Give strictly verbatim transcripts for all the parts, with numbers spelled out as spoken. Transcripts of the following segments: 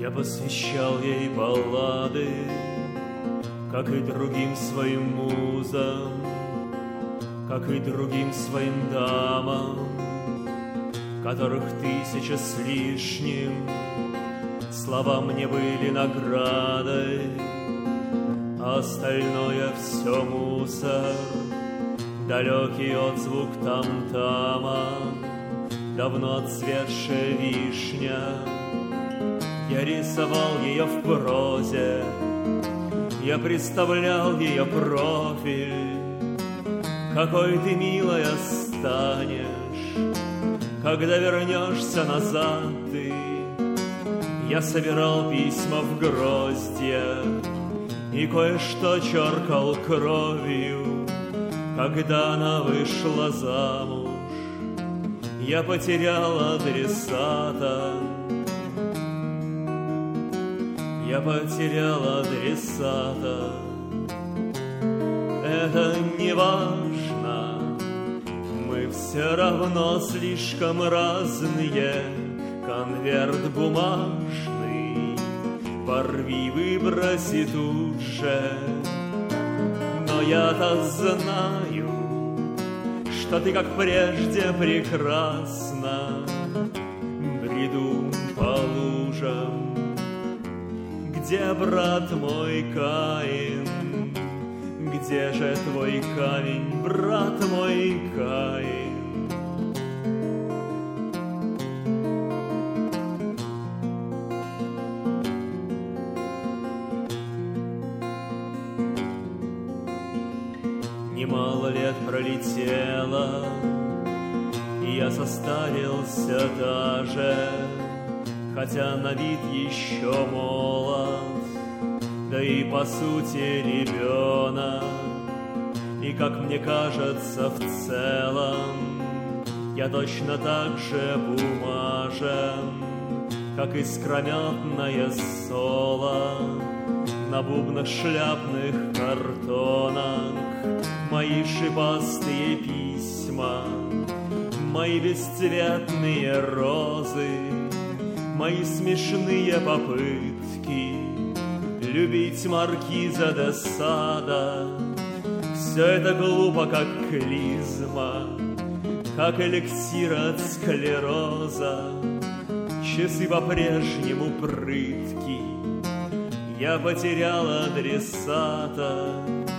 Я посвящал ей баллады, как и другим своим музам, как и другим своим дамам, которых тысяча с лишним. Слова мне были наградой, а остальное все мусор. Далекий отзвук там-тама, давно отцветшая вишня. Я рисовал ее в прозе, я представлял ее профиль. Какой ты, милая, станешь, когда вернешься назад ты. Я собирал письма в гроздья и кое-что черкал кровью. Когда она вышла замуж, я потерял адресата. Я потерял адресата. Это не важно, мы все равно слишком разные. Конверт бумажный порви, выброси тут же. Но я-то знаю, что ты, как прежде, прекрасна. Бреду по лужам. Где, брат мой, Каин? Где же твой камень, брат мой, Каин? Немало лет пролетело, и я состарился даже, хотя на вид еще молод, да и по сути ребенок. И, как мне кажется, в целом я точно так же бумажен, как искрометное соло на бубнах шляпных картонок. Мои шипастые письма, мои бесцветные розы, мои смешные попытки любить маркиза де Сада. Все это глупо, как клизма, как эликсир от склероза. Часы по-прежнему прытки, я потерял адресата.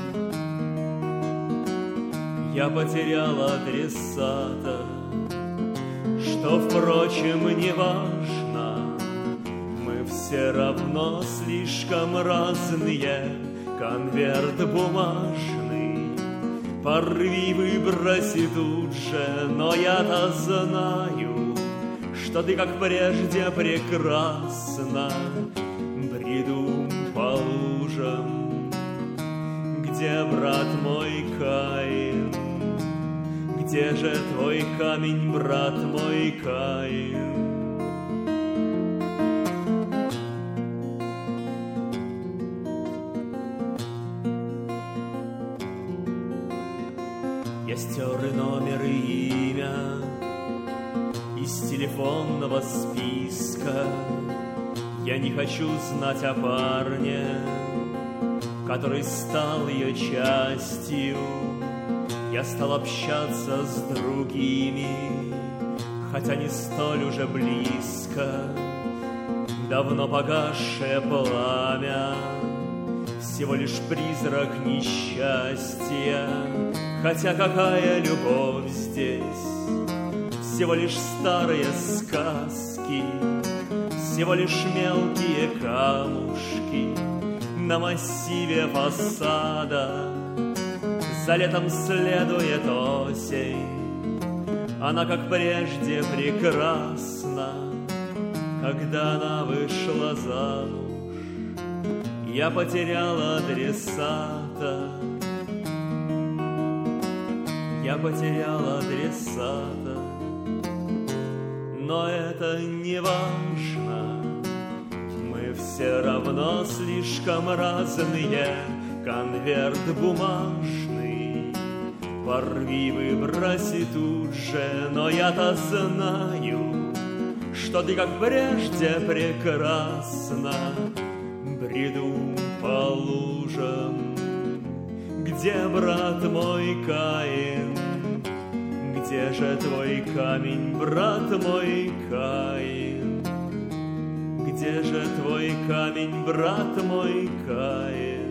Я потерял адресата, что, впрочем, не важно. Мы все равно слишком разные. Конверт бумажный порви, выброси тут же. Но я-то знаю, что ты, как прежде, прекрасна. Бреду по лужам. Где, брат мой, Каин? Где же твой камень, брат мой, Каин? Я стер и номер, и имя из телефонного списка. Я не хочу знать о парне, который стал ее частью. Я стал общаться с другими, хотя не столь уже близко. Давно погасшее пламя, всего лишь призрак несчастья. Хотя какая любовь здесь? Всего лишь старые сказки, всего лишь мелкие камушки на массиве фасада. За летом следует осень, она, как прежде, прекрасна. Когда она вышла замуж, я потерял адресата. Я потерял адресата. Но это не важно, мы все равно слишком разные. Конверт бумажный порви, выброси тут же. Но я-то знаю, что ты, как прежде, прекрасна. Бреду по лужам, где брат мой Каин? Где же твой камень, брат мой Каин? Где же твой камень, брат мой Каин?